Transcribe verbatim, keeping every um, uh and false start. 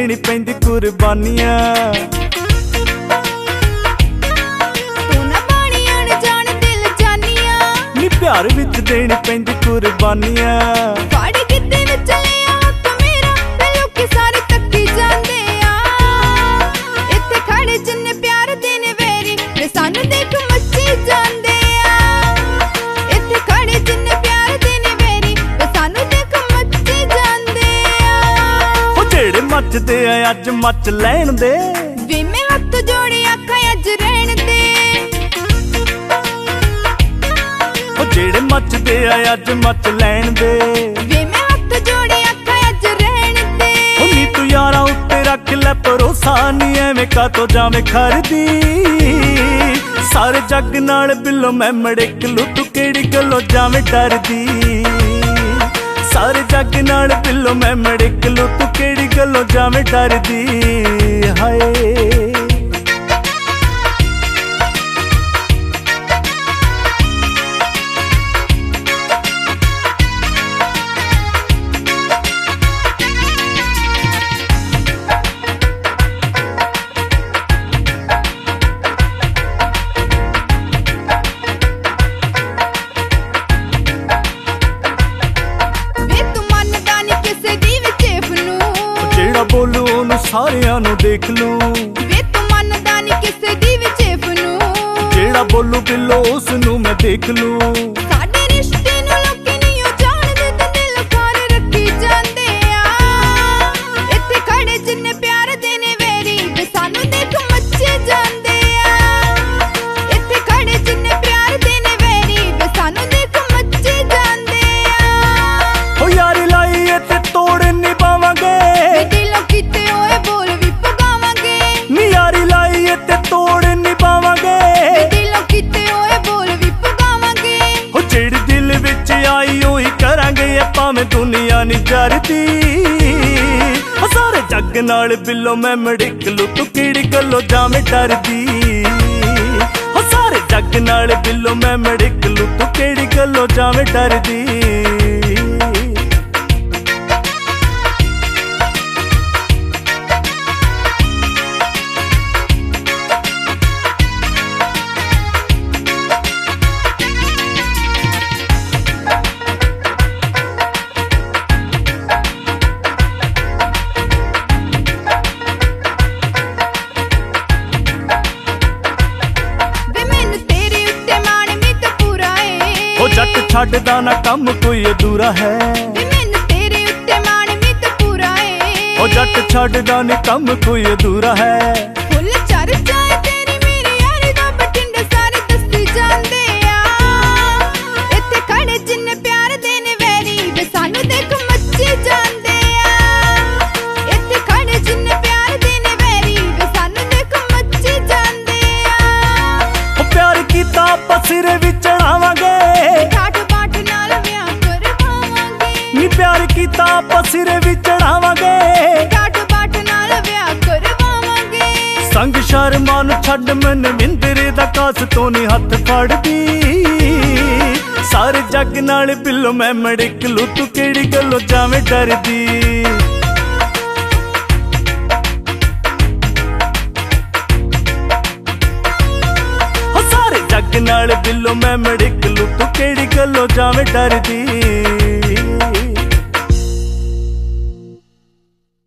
देनी पैंदी कुर्बानियां। नी प्यार विच देनी पैंदी कुर्बानियां। मचदे अज मच लैण दे वे मैं हथ जोड़े आखा अज रहण दे। ओ जेड़े मचदे अज मच लैण दे वे मैं हथ जोड़े आखा अज रहण दे। ओ नी तू यारा उत्ते रख ले भरोसा नी एवें का तो जावे खरदी। सारे जग नाल बिलो मैं मड़िक लू तू केड़ी गल्लों जावे डरदी। सारे जग नाल बिलो मैं मड़िक लू तू केड़ी गल्लों जावे डरदी। हाय बोलू ओनू सारियां नू देख लू। वे तू मनदा नी किसे दी विच फनू। जेड़ा बोलू बिलो उस नू मैं देख लू। साडे रिश्ते नू लोकी नहीं जानदे ते दिल खार रखी जांदे आ। इत्थे खड़े जिन्ने प्यार देने वेरी वे सानू देख मच्चे जांदे आ। इत्थे खड़े जिन्ने प्यार देने वेरी वे सानू देख मच्चे जांदे आ। ओ यारी लाई इत्थे तोड़ नहीं पावांगे। भावें दुनिया नी जरदी। सारे जग नाल बिलो मैं मड़िक लू तू केड़ी गल्लों जावे डरदी। सारे जग नाल बिलो मैं मड़िक लू तू केड़ी गल्लों जावे डरदी। जट छड्डदा ना कम कोई अधूरा है। मैनू तेरे उत्ते मान मित पूरा है। ओ जट छड्डदा नी कम कोई अधूरा है। फुल चर्चा है तेरी मेरी यारी दा बठिंडे सारे दस्सी जांदे आ। इत्थे खड़े जिन्ने प्यार देने वैरी वे सानू देख मच्चे जांदे आ। इत्थे खड़े जिन्ने प्यार देने वैरी वे सानू देख मच्चे जांदे आ। ओ प्यार कीता आपां सिरे विच चढ़ावांगे। प्यार कीता आपां सिरे विच चढ़ावांगे। संग शर्मा नू छड्ड मन विंदरे दा कास तो नी हथ फड़दी। सारे जग नाल बिलो मैं मड़िक लू तू केड़ी गल्लों जावे डरदी। सारे जग नाल बिलो मैं मड़िक लू तू केड़ी गल्लों जावे डरदी।